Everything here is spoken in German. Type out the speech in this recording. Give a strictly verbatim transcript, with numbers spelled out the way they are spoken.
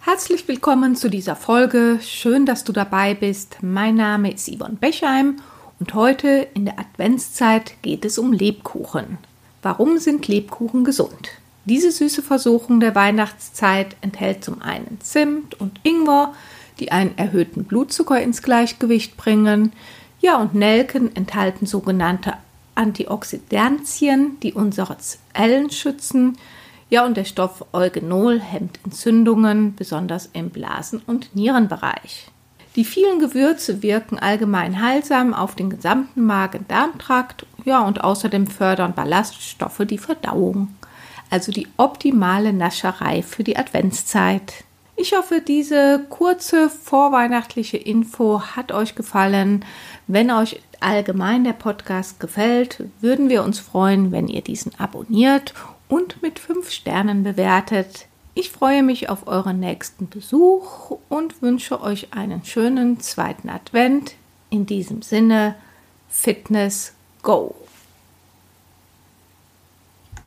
Herzlich willkommen zu dieser Folge. Schön, dass du dabei bist. Mein Name ist Yvonne Bechheim und heute in der Adventszeit geht es um Lebkuchen. Warum sind Lebkuchen gesund? Diese süße Versuchung der Weihnachtszeit enthält zum einen Zimt und Ingwer, die einen erhöhten Blutzucker ins Gleichgewicht bringen. Ja, und Nelken enthalten sogenannte Antioxidantien, die unsere Zellen schützen. Ja, und der Stoff Eugenol hemmt Entzündungen, besonders im Blasen- und Nierenbereich. Die vielen Gewürze wirken allgemein heilsam auf den gesamten Magen-Darm-Trakt, ja, und außerdem fördern Ballaststoffe die Verdauung. Also die optimale Nascherei für die Adventszeit. Ich hoffe, diese kurze vorweihnachtliche Info hat euch gefallen. Wenn euch allgemein der Podcast gefällt, würden wir uns freuen, wenn ihr diesen abonniert und mit fünf Sternen bewertet. Ich freue mich auf euren nächsten Besuch und wünsche euch einen schönen zweiten Advent. In diesem Sinne, Fitness Go!